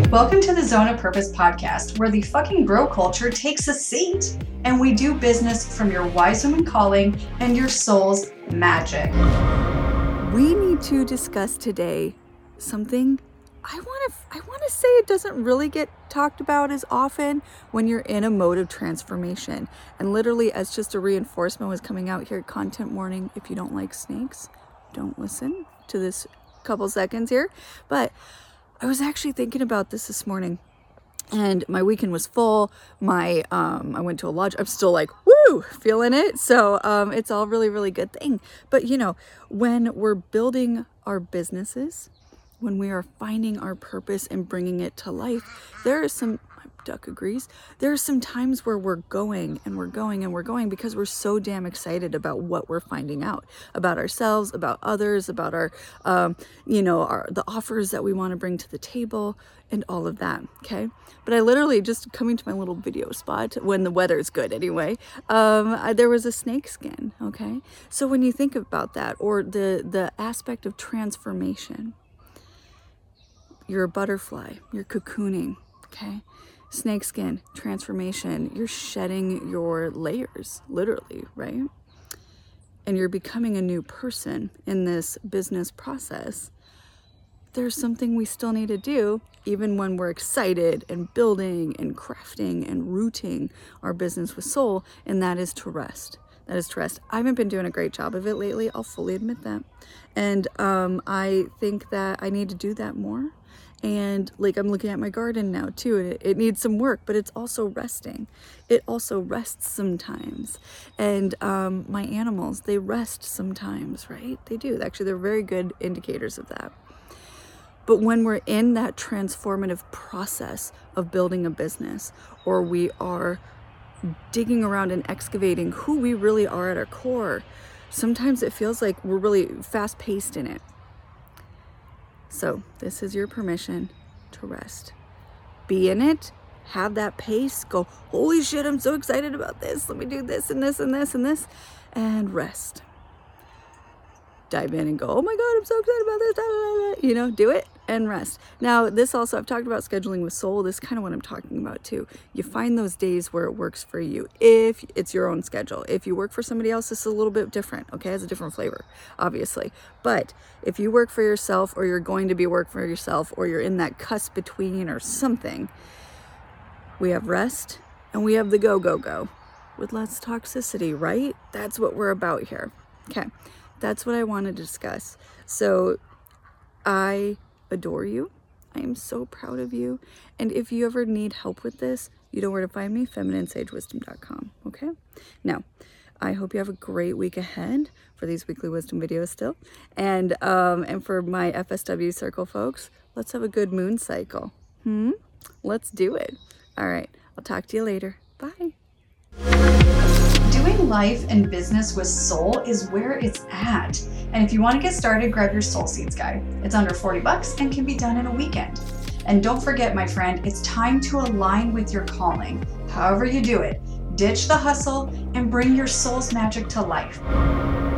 Welcome to the Zone of Purpose podcast, where the fucking bro culture takes a seat and we do business from your wise woman calling and your soul's magic. We need to discuss today something I want to say it doesn't really get talked about as often when you're in a mode of transformation. And literally, as just a reinforcement was coming out here, content warning, if you don't like snakes, don't listen to this couple seconds here. But I was actually thinking about this morning, and my weekend was full. I went to a lodge. I'm still like, woo, feeling it. So it's all really, really good thing. But when we're building our businesses, when we are finding our purpose and bringing it to life, there are some, Duck agrees, there are some times where we're going because we're so damn excited about what we're finding out about ourselves, about others, about our, the offers that we want to bring to the table and all of that. Okay. But I literally just coming to my little video spot when the weather's good anyway, there was a snake skin. Okay. So when you think about that, or the aspect of transformation, you're a butterfly, you're cocooning, okay? Snakeskin, transformation, you're shedding your layers, literally, right? And you're becoming a new person in this business process. There's something we still need to do, even when we're excited and building and crafting and rooting our business with soul, and that is to rest. That is to rest. I haven't been doing a great job of it lately, I'll fully admit that. And I think that I need to do that more. And I'm looking at my garden now too, and it needs some work, but it's also resting. It also rests sometimes. And my animals, they rest sometimes, right? They do. Actually, they're very good indicators of that. But when we're in that transformative process of building a business, or we are digging around and excavating who we really are at our core, sometimes it feels like we're really fast-paced in it. So this is your permission to rest. Be in it, have that pace, go, holy shit, I'm so excited about this. Let me do this and this and this and this, and rest. Dive in and go, oh my God, I'm so excited about this. Do it and rest. Now, this also, I've talked about scheduling with soul. This is kind of what I'm talking about too. You find those days where it works for you, if it's your own schedule. If you work for somebody else, this is a little bit different, okay? It has a different flavor, obviously. But if you work for yourself, or you're going to be work for yourself, or you're in that cusp between or something, we have rest and we have the go with less toxicity, right? That's what we're about here. Okay. That's what I want to discuss. So I adore you. I am so proud of you. And if you ever need help with this, you know where to find me, femininesagewisdom.com. Okay? Now, I hope you have a great week ahead for these weekly wisdom videos still. And for my FSW circle folks, let's have a good moon cycle. Let's do it. All right. I'll talk to you later. Bye. Doing life and business with soul is where it's at. And if you want to get started, grab your Soul Seeds guide. It's under $40 and can be done in a weekend. And don't forget, my friend, it's time to align with your calling. However you do it, ditch the hustle and bring your soul's magic to life.